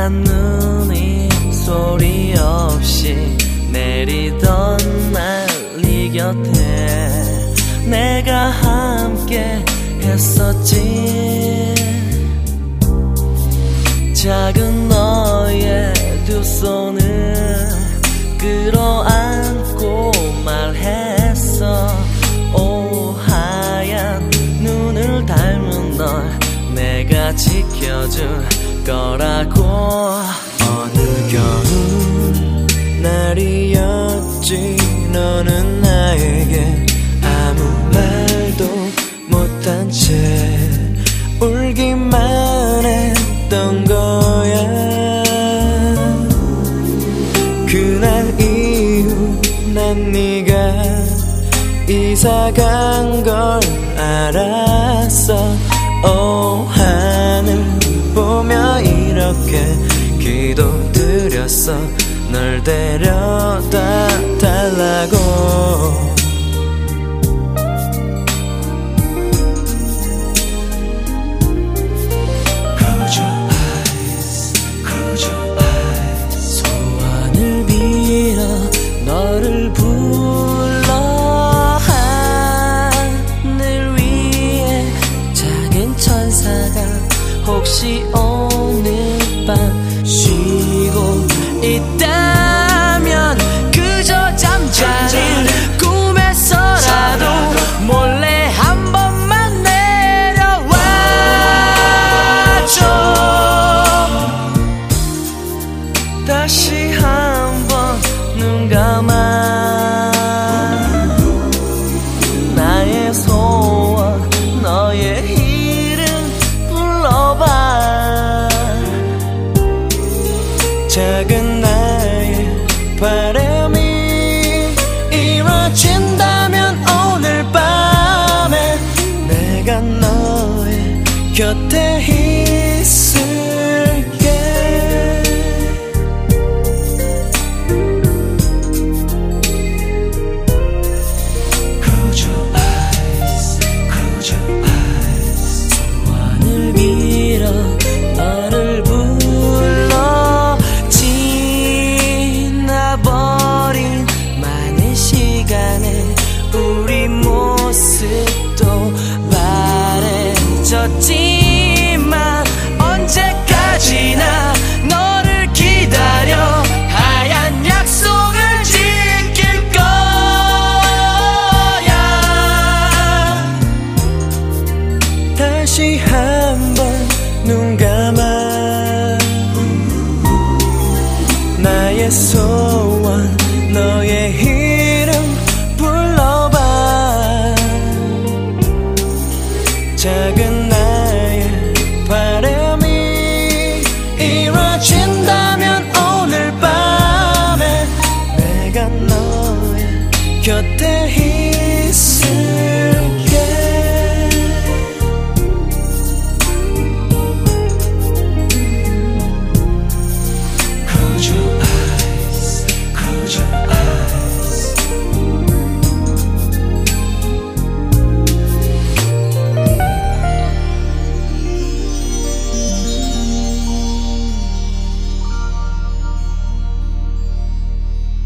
눈이 소리 없이 내리던 날 네 곁에 내가 함께 했었지. 작은 너의 두 손을 끌어안고 말했어. 오 하얀 눈을 닮은 널 내가 지켜줄 거라고. 어느 겨울 날이었지. 너는 나에게 아무 말도 못한 채 울기만 했던 거야. 그날 이후 난 네가 이사간 걸 알았어. 오 하늘 보며 이렇게 기도드렸어. 널 데려다 달라고. 소원을 빌어 너를 불러. 하늘 위에 작은 천사가 혹시 오늘 밤 쉬고 있다면 그저 잠자는 꿈에서라도 몰래 한 번만 내려와줘. 다시 한 번 눈 감아. 나의 소원 너의 이름 불러봐. 작은 나의 바람이 이루어진다면 오늘 밤에 내가 너의 곁에 있을게. Close your eyes, close your eyes. 소원을 빌어 너를 불러. 지나버린 많은 시간에 우리 모습도 바래졌지만 언제까지나 너를 기다려 하얀 약속을 지킬 거야. 다시 한번 눈 감아. 나의 소원 너의 이름 불러봐. 작은